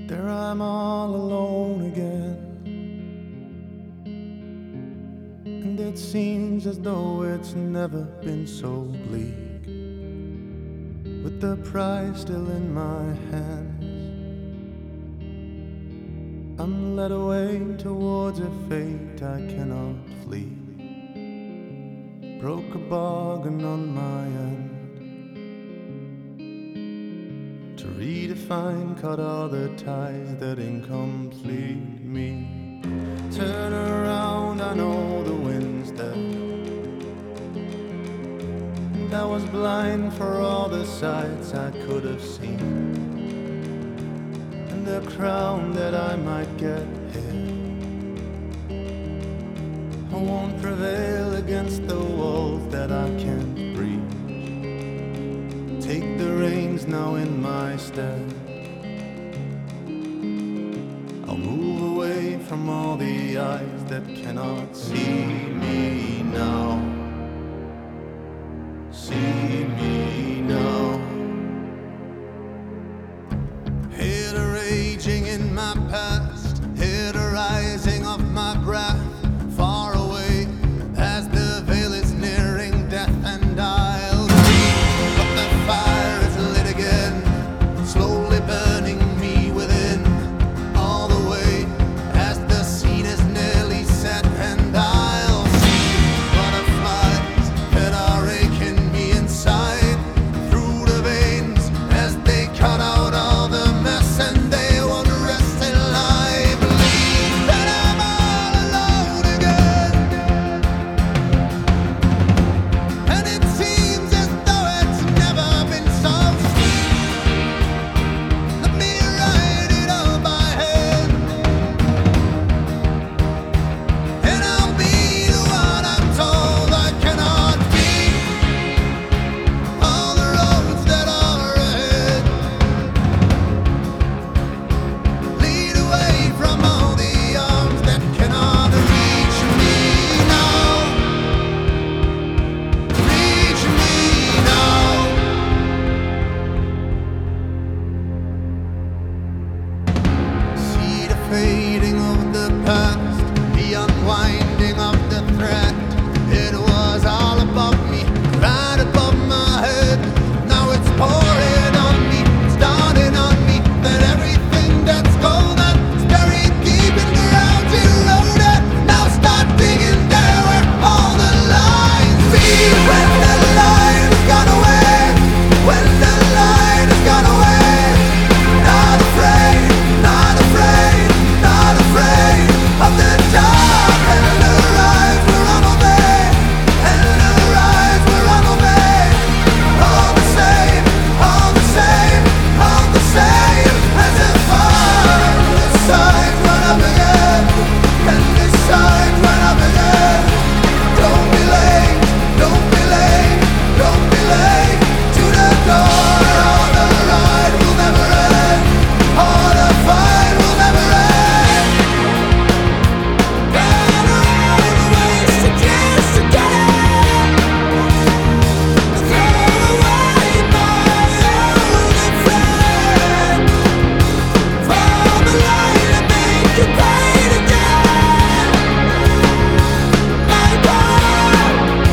There I'm all alone again, and it seems as though it's never been so bleak, with the prize still in my hands. I'm led away towards a fate I cannot flee. Broke a bargain on my end to redefine, cut all the ties that incomplete me. Turn around, I know the wind's dead, and I was blind for all the sights I could have seen, and the crown that I might get here. I won't prevail against the walls that I can't breach. Take the reins now in my stead. I'll move away from all the eyes that cannot see me now. See me now. Hear the raging in my past, hear the rising of my breath. Far away as the veil is nearing death, and I'll see, but the fire is lit again, slowly burning me within. All the way as the scene is nearly set, and I'll see butterflies that are aching me inside, through the veins as they cut out all the mess, and they won't rest till I believe that I'm all alone again. And it seems as though it's never been so sweet. Let me write it all by hand, and I'll be the one I'm told I cannot be. All the roads that are ahead lead away from all the arms that cannot reach me now. Reach me now. See the fading of the past, the unwinding of the thread. It was all above me, right above my head. Now it's pouring on me, starting on me, that everything that's golden is buried deep in the ground, eroded. Now start digging there where all the lines be. When the line has gone away, when the line has gone away, not afraid, not afraid, not afraid of the dark. And the rise will run away, and the rise will run away. All the same, all the same, all the same. As if this side run up again, and this side run up again. Don't be late, don't be late, don't be late to the door. All the ride will never end, all the fight will never end. Ran all the ways to just to get it. Throw away my only friend. From the light and make you pain again. My God,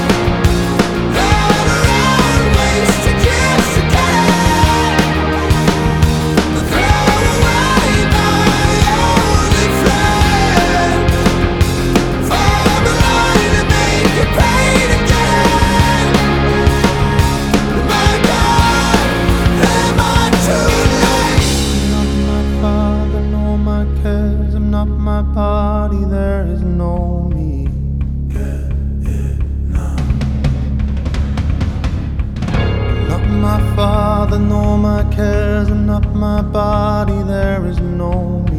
ran around ways to just to get it. Throw away my only friend. From the light and make you pain again. My God, am I too late? I'm not my father, nor my cares. I'm not my body, there is no me. Get it now. I'm not my father, nor my cares. I'm not my body, there is no me.